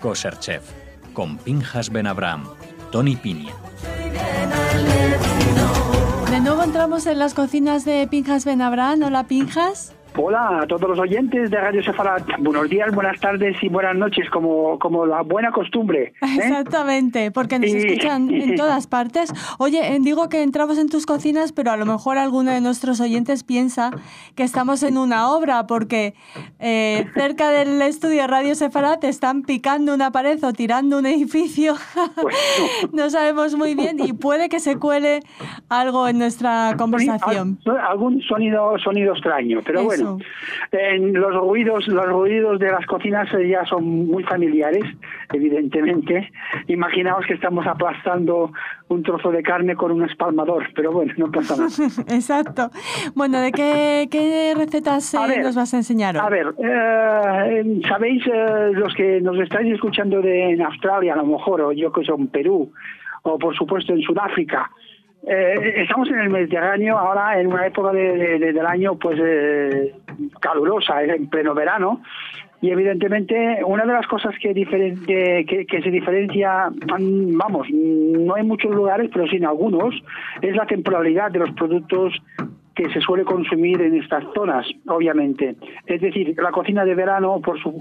Kosher Chef, con Pinchas Ben Abraham, Tony Piña. De nuevo entramos en las cocinas de Pinchas Ben Abraham. Hola, Pinchas. Hola a todos los oyentes de Radio Sefarat. Buenos días, buenas tardes y buenas noches, como la buena costumbre. Exactamente, porque nos escuchan en todas partes. Oye, digo que entramos en tus cocinas, pero a lo mejor alguno de nuestros oyentes piensa que estamos en una obra, porque cerca del estudio de Radio Sefarat están picando una pared o tirando un edificio. No sabemos muy bien y puede que se cuele algo en nuestra conversación. Algún sonido extraño, pero eso. Bueno. Los ruidos de las cocinas ya son muy familiares, evidentemente. Imaginaos que estamos aplastando un trozo de carne con un espalmador, pero bueno, no pasa nada. Exacto. Bueno, ¿de qué recetas nos vas a enseñar hoy? A ver, sabéis, los que nos estáis escuchando en Australia, a lo mejor, o yo que sé, en Perú, o por supuesto en Sudáfrica, estamos en el Mediterráneo ahora en una época del año pues calurosa, en pleno verano, y evidentemente una de las cosas que se diferencia, vamos, no hay muchos lugares, pero sí en algunos, es la temporalidad de los productos que se suele consumir en estas zonas, obviamente. Es decir, la cocina de verano,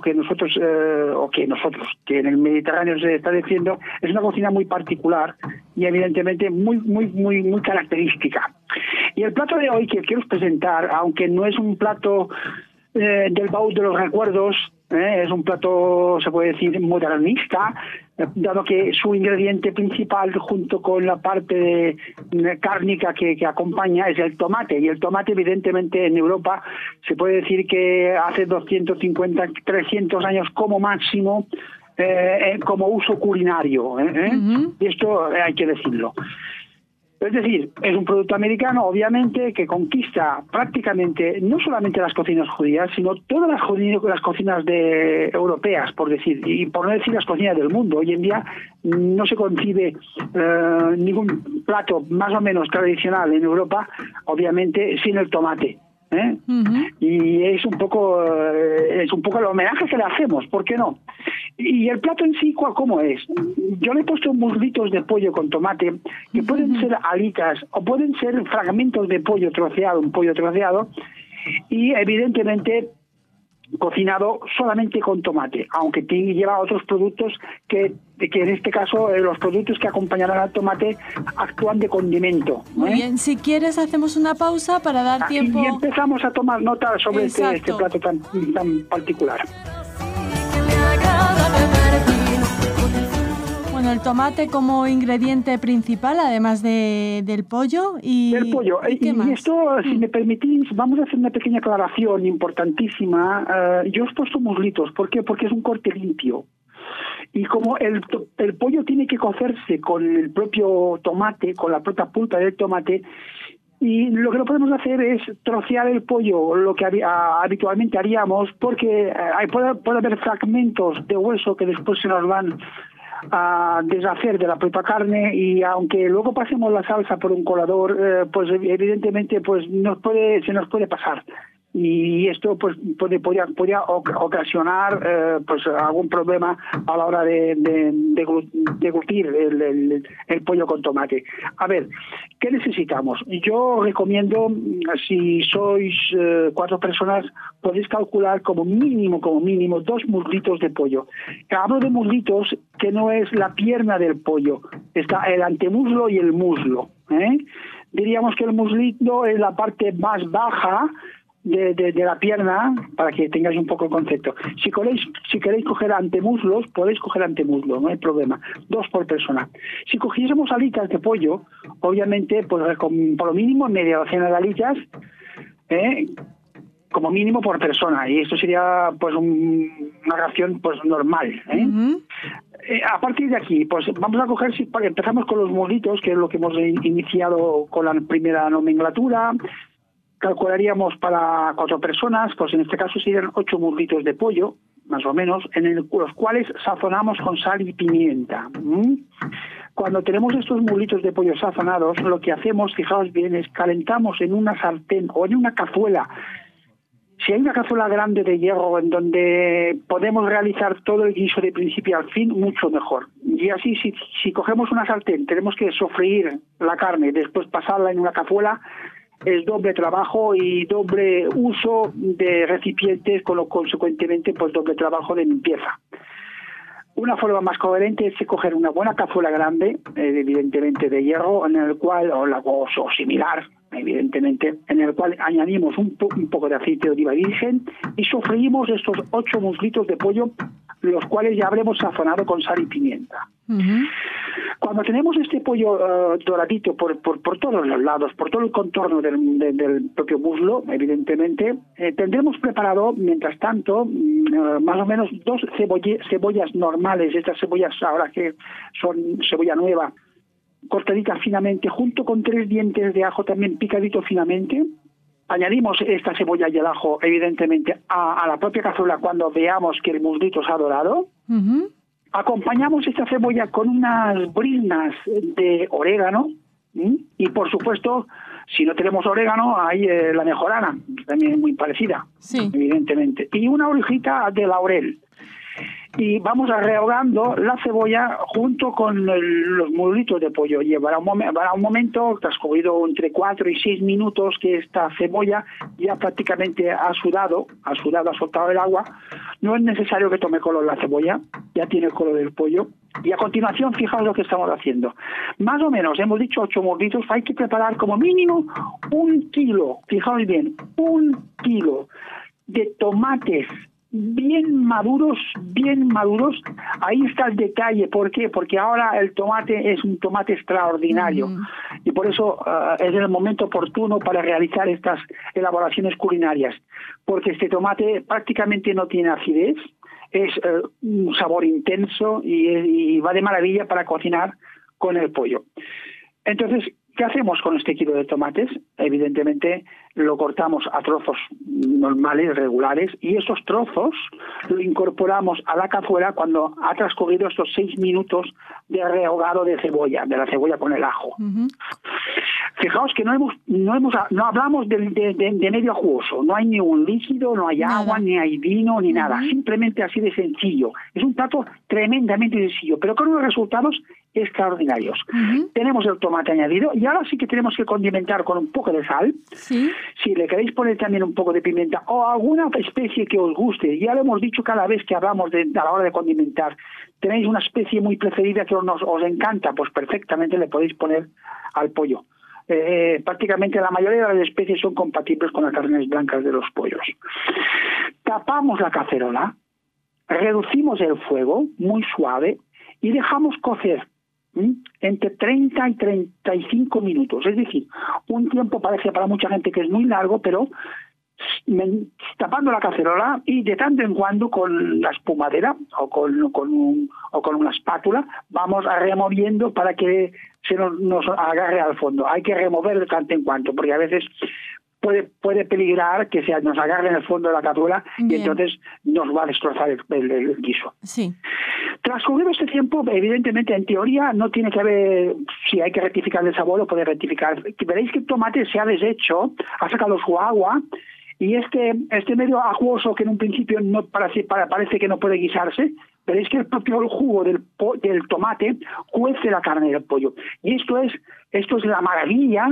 que en el Mediterráneo se está diciendo, es una cocina muy particular y evidentemente muy característica. Y el plato de hoy que quiero presentar, aunque no es un plato del baúl de los recuerdos, es un plato, se puede decir, modernista, dado que su ingrediente principal, junto con la parte cárnica que acompaña, es el tomate. Y el tomate, evidentemente, en Europa se puede decir que hace 250, 300 años como máximo, como uso culinario. Y esto hay que decirlo. Es decir, es un producto americano, obviamente, que conquista prácticamente no solamente las cocinas judías, sino todas las cocinas europeas, por decir, y por no decir las cocinas del mundo. Hoy en día no se concibe ningún plato más o menos tradicional en Europa, obviamente, sin el tomate. Y es un poco el homenaje que le hacemos, ¿por qué no? Y el plato en sí, ¿cómo es? Yo le he puesto muslitos de pollo con tomate, que pueden ser alitas o pueden ser fragmentos de pollo troceado, y evidentemente cocinado solamente con tomate, aunque lleva otros productos que en este caso los productos que acompañarán al tomate actúan de condimento. Muy bien, si quieres hacemos una pausa para dar tiempo. Y empezamos a tomar nota sobre este plato tan particular. Bueno, el tomate como ingrediente principal, además del pollo y del pollo. ¿qué más? Y esto, si me permitís, vamos a hacer una pequeña aclaración importantísima. Yo os he puesto muslitos. ¿Por qué? Porque es un corte limpio. Y como el pollo tiene que cocerse con el propio tomate, con la propia pulpa del tomate, y lo que no podemos hacer es trocear el pollo, lo que habitualmente haríamos, porque puede haber fragmentos de hueso que después se nos van a deshacer de la propia carne, y aunque luego pasemos la salsa por un colador, pues evidentemente pues se nos puede pasar. Y esto pues podría ocasionar pues algún problema a la hora de deglutir el pollo con tomate. A ver, ¿qué necesitamos? Yo recomiendo, si sois 4 personas, podéis calcular como mínimo 2 muslitos de pollo. Hablo de muslitos que no es la pierna del pollo, está el antemuslo y el muslo. Diríamos que el muslito es la parte más baja de la pierna, para que tengáis un poco el concepto. Si queréis coger antemuslos, podéis coger antemuslos, no hay problema. 2 por persona. Si cogiésemos alitas de pollo, obviamente, pues por lo mínimo media docena de alitas, como mínimo por persona, y esto sería pues una ración pues normal. A partir de aquí, pues vamos a coger, empezamos con los muslitos, que es lo que hemos iniciado con la primera nomenclatura. Calcularíamos para 4 personas, pues en este caso serían 8 muslitos de pollo, más o menos, los cuales sazonamos con sal y pimienta. Cuando tenemos estos muslitos de pollo sazonados, lo que hacemos, fijaos bien, es calentamos en una sartén o en una cazuela Si hay una cazuela grande de hierro en donde podemos realizar todo el guiso de principio al fin, mucho mejor. Y así, si cogemos una sartén, tenemos que sofreír la carne y después pasarla en una cazuela, es doble trabajo y doble uso de recipientes, con lo consecuentemente pues doble trabajo de limpieza. Una forma más coherente es coger una buena cazuela grande, evidentemente de hierro, en el cual, o similar, evidentemente, en el cual añadimos un poco de aceite de oliva virgen y sofreímos estos 8 muslitos de pollo, los cuales ya habremos sazonado con sal y pimienta. Cuando tenemos este pollo doradito por todos los lados, por todo el contorno del propio muslo, evidentemente, tendremos preparado, mientras tanto, más o menos 2 cebollas normales, estas cebollas ahora que son cebolla nueva, cortaditas finamente, junto con 3 dientes de ajo también picadito finamente. Añadimos esta cebolla y el ajo, evidentemente, a la propia cazuela cuando veamos que el muslito se ha dorado. Acompañamos esta cebolla con unas briznas de orégano y, por supuesto, si no tenemos orégano, hay la mejorana, también muy parecida, evidentemente, y una hojita de laurel. Y vamos rehogando la cebolla junto con los muslitos de pollo. Llevará un momento, transcurrido entre 4 y 6 minutos, que esta cebolla ya prácticamente ha sudado, ha soltado el agua. No es necesario que tome color la cebolla, ya tiene el color del pollo. Y a continuación, fijaos lo que estamos haciendo. Más o menos, hemos dicho 8 muslitos, hay que preparar como mínimo 1 kilo, fijaos bien, 1 kilo de tomates bien maduros, ahí está el detalle. ¿Por qué? Porque ahora el tomate es un tomate extraordinario y por eso es el momento oportuno para realizar estas elaboraciones culinarias, porque este tomate prácticamente no tiene acidez, es un sabor intenso y va de maravilla para cocinar con el pollo. Entonces, ¿qué hacemos con este kilo de tomates? Evidentemente lo cortamos a trozos normales, regulares, y esos trozos lo incorporamos a la cazuela cuando ha transcurrido estos 6 minutos de rehogado de la cebolla con el ajo. Fijaos que no hablamos de medio jugoso, no hay ni un líquido, no hay agua, ni hay vino, ni nada, simplemente así de sencillo. Es un plato tremendamente sencillo, pero con unos resultados extraordinarios. Tenemos el tomate añadido y ahora sí que tenemos que condimentar con un poco de sal. Si le queréis poner también un poco de pimienta o alguna especie que os guste, ya lo hemos dicho cada vez que hablamos a la hora de condimentar, tenéis una especie muy preferida que os encanta, pues perfectamente le podéis poner al pollo. Prácticamente la mayoría de las especies son compatibles con las carnes blancas de los pollos. Tapamos la cacerola, reducimos el fuego muy suave y dejamos cocer entre 30 y 35 minutos. Es decir, un tiempo parece para mucha gente que es muy largo, pero tapando la cacerola y de tanto en cuando con la espumadera o con una espátula vamos removiendo para que se nos agarre al fondo. Hay que remover de tanto en cuando, porque a veces puede peligrar que nos agarre en el fondo de la cazuela y entonces nos va a destrozar el guiso. Transcurrido este tiempo, evidentemente, en teoría, no tiene que haber, si hay que rectificar el sabor, lo puede rectificar. Veréis que el tomate se ha deshecho, ha sacado su agua, y este medio ajuoso que en un principio no parece que no puede guisarse, veréis que el propio jugo del tomate cuece la carne del pollo. Y esto es la maravilla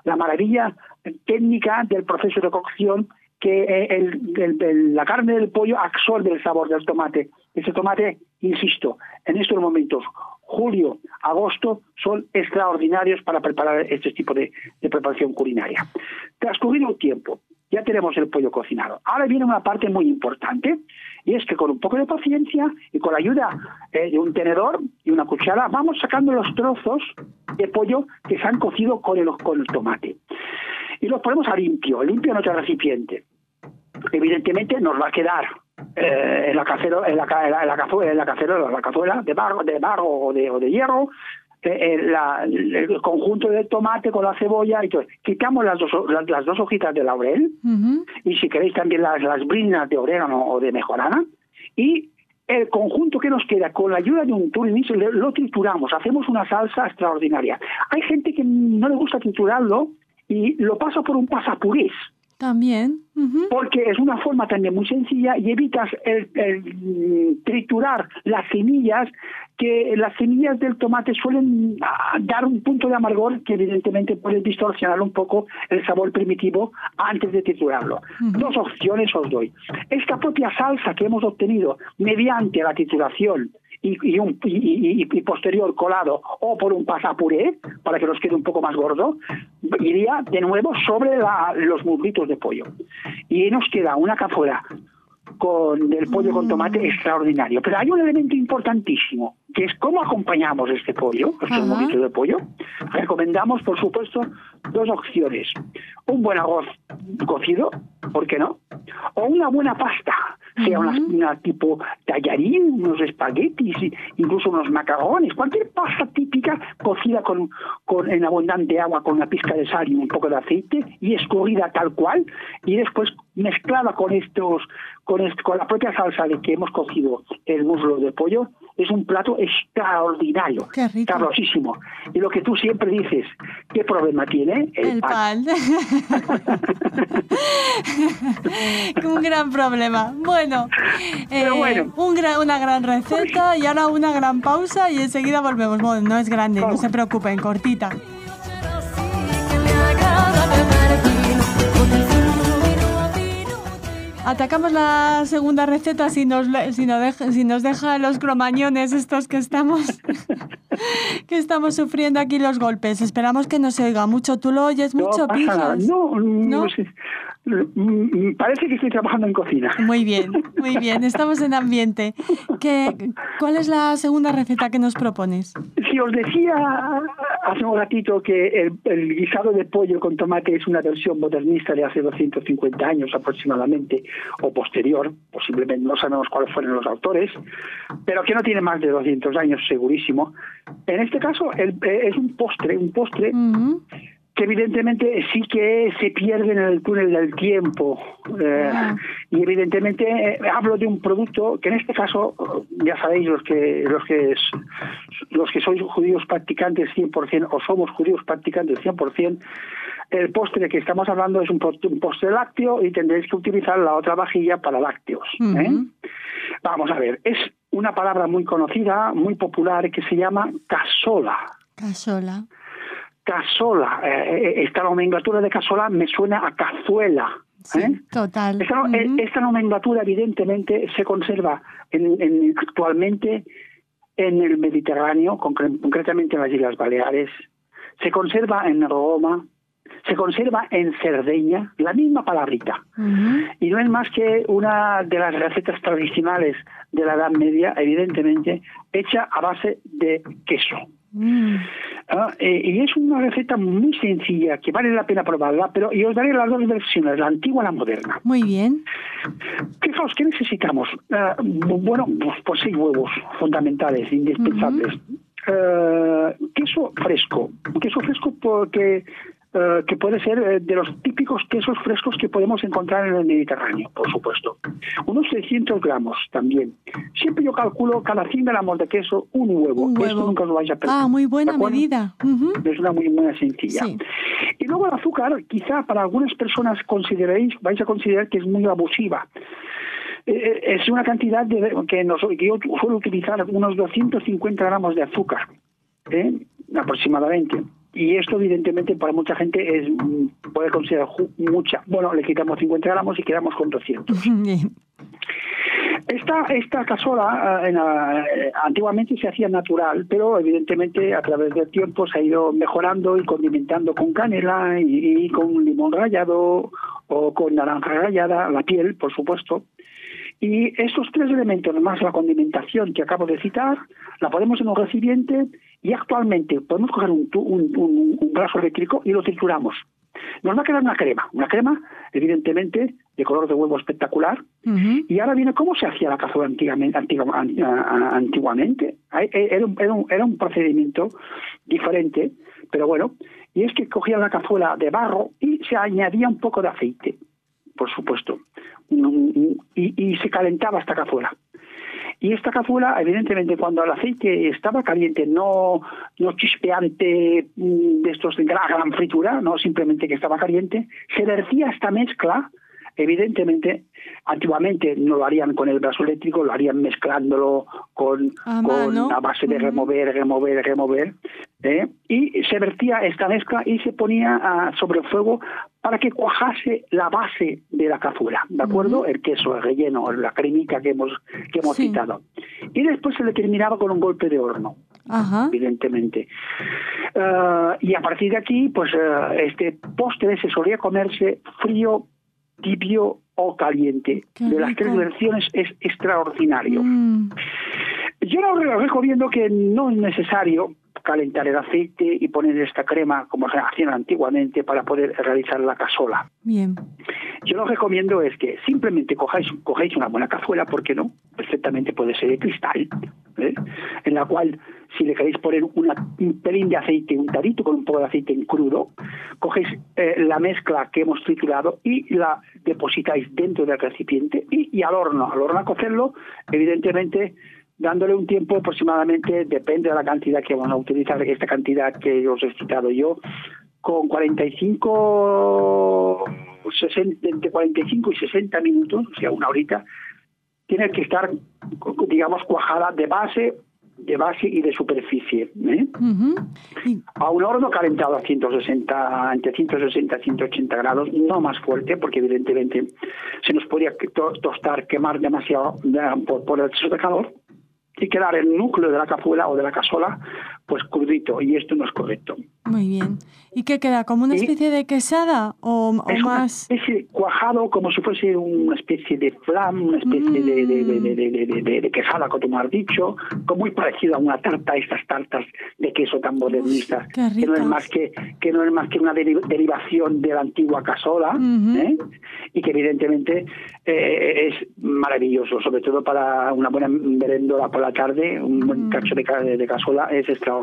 técnica del proceso de cocción, que la carne del pollo absorbe el sabor del tomate. Ese tomate, insisto, en estos momentos, julio, agosto, son extraordinarios para preparar este tipo de preparación culinaria. Transcurrido el tiempo, ya tenemos el pollo cocinado. Ahora viene una parte muy importante, y es que con un poco de paciencia y con la ayuda de un tenedor y una cuchara, vamos sacando los trozos de pollo que se han cocido con el tomate. Y los ponemos a limpio en otro recipiente. Evidentemente nos va a quedar en la cazuela de barro o de hierro, el conjunto del tomate con la cebolla y todo. Quitamos las dos hojitas de laurel y si queréis también las briznas de orégano o de mejorana, y el conjunto que nos queda con la ayuda de un turniz lo trituramos, hacemos una salsa extraordinaria. Hay gente que no le gusta triturarlo y lo pasa por un pasapurés. También. Porque es una forma también muy sencilla y evitas el triturar las semillas, que las semillas del tomate suelen dar un punto de amargor que evidentemente puede distorsionar un poco el sabor primitivo antes de triturarlo. Dos opciones os doy. Esta propia salsa que hemos obtenido mediante la trituración y posterior colado o por un pasapuré para que nos quede un poco más gordo, iría de nuevo sobre los muslitos de pollo y nos queda una cazuela del pollo con tomate extraordinario. Pero hay un elemento importantísimo, que es cómo acompañamos este pollo, estos muslitos de pollo. Recomendamos, por supuesto, dos opciones: un buen arroz cocido, ¿por qué no? O una buena pasta, sea una tipo tallarín, unos espaguetis, incluso unos macarrones, cualquier pasta típica cocida en abundante agua, con una pizca de sal y un poco de aceite y escurrida tal cual, y después mezclada con la propia salsa de que hemos cocido el muslo de pollo. Es un plato extraordinario, sabrosísimo. Y lo que tú siempre dices, ¿qué problema tiene? El pan. Un gran problema. Bueno, una gran receta y ahora una gran pausa y enseguida volvemos. Bueno, no es grande, no se preocupen, cortita. Atacamos la segunda receta si nos deja los cromañones estos que estamos sufriendo aquí los golpes. Esperamos que no se oiga mucho. ¿Tú lo oyes mucho, Pinjas? No sé. Parece que estoy trabajando en cocina. Muy bien, estamos en ambiente. ¿Cuál es la segunda receta que nos propones? Si os decía hace un ratito que el guisado de pollo con tomate es una versión modernista de hace 250 años aproximadamente, o posterior, posiblemente no sabemos cuáles fueron los autores, pero que no tiene más de 200 años segurísimo. En este caso es un postre que evidentemente sí que se pierde en el túnel del tiempo. Y evidentemente hablo de un producto que en este caso, ya sabéis, los que sois judíos practicantes 100% o somos judíos practicantes 100%, el postre que estamos hablando es un postre lácteo y tendréis que utilizar la otra vajilla para lácteos. Vamos a ver, es una palabra muy conocida, muy popular, que se llama casola. Casola, esta nomenclatura de casola me suena a cazuela. Sí, total. Esta nomenclatura evidentemente se conserva actualmente en el Mediterráneo, concretamente en las Islas Baleares, se conserva en Roma, se conserva en Cerdeña, la misma palabrita. Y no es más que una de las recetas tradicionales de la Edad Media, evidentemente, hecha a base de queso. Y es una receta muy sencilla que vale la pena probarla, y os daré las dos versiones, la antigua y la moderna. Muy bien. Fijaos, ¿qué necesitamos? Pues 6 huevos fundamentales, indispensables. Queso fresco porque que puede ser de los típicos quesos frescos que podemos encontrar en el Mediterráneo, por supuesto. Unos 600 gramos también. Siempre yo calculo cada 100 gramos de queso, un huevo. Esto nunca os lo vais a perder. Muy buena medida. Es una muy buena sencilla. Sí. Y luego el azúcar, quizá para algunas personas vais a considerar que es muy abusiva. Es una cantidad que yo suelo utilizar unos 250 gramos de azúcar, aproximadamente. Y esto, evidentemente, para mucha gente puede considerar mucha. Bueno, le quitamos 50 gramos y quedamos con 200. Esta casola antiguamente se hacía natural, pero evidentemente a través del tiempo se ha ido mejorando y condimentando con canela y con limón rallado o con naranja rallada, la piel, por supuesto. Y estos 3 elementos, más la condimentación que acabo de citar, la ponemos en un recipiente y actualmente podemos coger un vaso eléctrico y lo trituramos. Nos va a quedar una crema evidentemente de color de huevo espectacular. Y ahora viene cómo se hacía la cazuela antiguamente. Era un procedimiento diferente, pero bueno, y es que cogían la cazuela de barro y se añadía un poco de aceite, por supuesto, y se calentaba esta cazuela. Y esta cazuela, evidentemente, cuando el aceite estaba caliente, no chispeante de estos de gran fritura, no simplemente que estaba caliente, se vertía esta mezcla. Evidentemente, antiguamente no lo harían con el brazo eléctrico, lo harían mezclándolo con a base de remover, y se vertía esta mezcla y se ponía sobre el fuego para que cuajase la base de la cazuela, ¿de acuerdo? El queso, el relleno, la cremita que hemos citado. Y después se le terminaba con un golpe de horno. Evidentemente. Y a partir de aquí, pues este postre se solía comerse frío, tibio o caliente. De las tres versiones es extraordinario. Yo lo recomiendo que no es necesario calentar el aceite y poner esta crema como se hacían antiguamente para poder realizar la casola. Bien. Yo lo que recomiendo es que simplemente cogéis una buena cazuela, ¿por qué no? Perfectamente puede ser de cristal, en la cual si le queréis poner un pelín de aceite, un tarito con un poco de aceite en crudo, cogéis la mezcla que hemos triturado y la depositáis dentro del recipiente y al horno a cocerlo, evidentemente dándole un tiempo aproximadamente, depende de la cantidad que vamos a utilizar, esta cantidad que os he citado yo, con 45, 60, entre 45 y 60 minutos, o sea, una horita, tiene que estar, digamos, cuajada de base y de superficie, a un horno calentado a 160, entre 160 y 180 grados, no más fuerte, porque evidentemente se nos podría quemar demasiado por el exceso de calor y quedar el núcleo de la cazuela o de la casola pues crudito, y esto no es correcto. Muy bien. ¿Y qué queda? ¿Como una especie de quesada o es más? Una especie cuajado, como si fuese una especie de flan, una especie de quesada, como tú has dicho, como muy parecido a una tarta, estas tartas de queso tan modernistas, que no es más que una derivación de la antigua casola, y que evidentemente es maravilloso, sobre todo para una buena merendola por la tarde, un buen cacho de casola es extraordinario.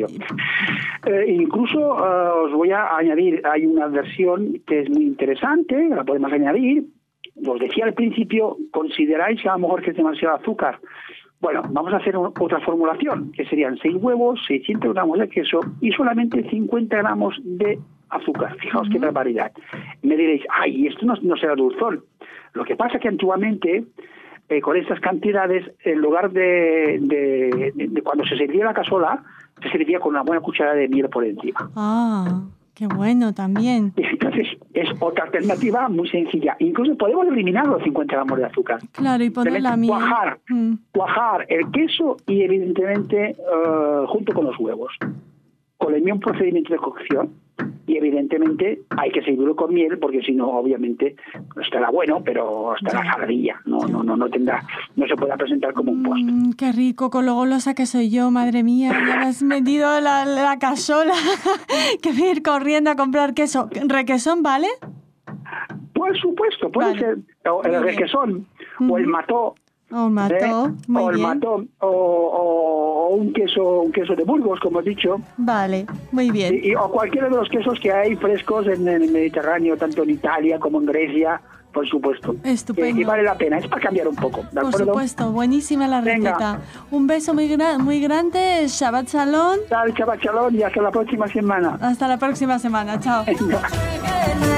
Incluso os voy a añadir, hay una versión que es muy interesante, la podemos añadir. Os decía al principio, consideráis que a lo mejor que es demasiado azúcar. Bueno, vamos a hacer otra formulación, que serían 6 huevos, 600 gramos de queso y solamente 50 gramos de azúcar. Fijaos qué barbaridad. Me diréis, ay, esto no será dulzón. Lo que pasa es que antiguamente, con estas cantidades, en lugar de cuando se servía la casola, se servía con una buena cucharada de miel por encima. Ah, qué bueno también. Entonces, es otra alternativa muy sencilla. Incluso podemos eliminar los 50 gramos de azúcar. Claro, y poner la miel. Cuajar el queso y, evidentemente, junto con los huevos. Con el mismo procedimiento de cocción. Y evidentemente hay que seguirlo con miel, porque si no, obviamente estará bueno, pero estará saladilla, no se puede presentar como un postre. Qué rico, con lo golosa que soy yo, madre mía, ya me has metido la casola, que voy a ir corriendo a comprar queso. ¿Requesón vale? Por supuesto, puede ser el requesón o el mató. O un mató, muy bien. O el mató, o un queso de Burgos, como he dicho. Vale, muy bien. O cualquiera de los quesos que hay frescos en el Mediterráneo, tanto en Italia como en Grecia, por supuesto. Estupendo. Y vale la pena, es para cambiar un poco, ¿de acuerdo? Por supuesto, buenísima la receta. Un beso muy grande, Shabbat Shalom. Shabbat Shalom y hasta la próxima semana. Hasta la próxima semana, chao.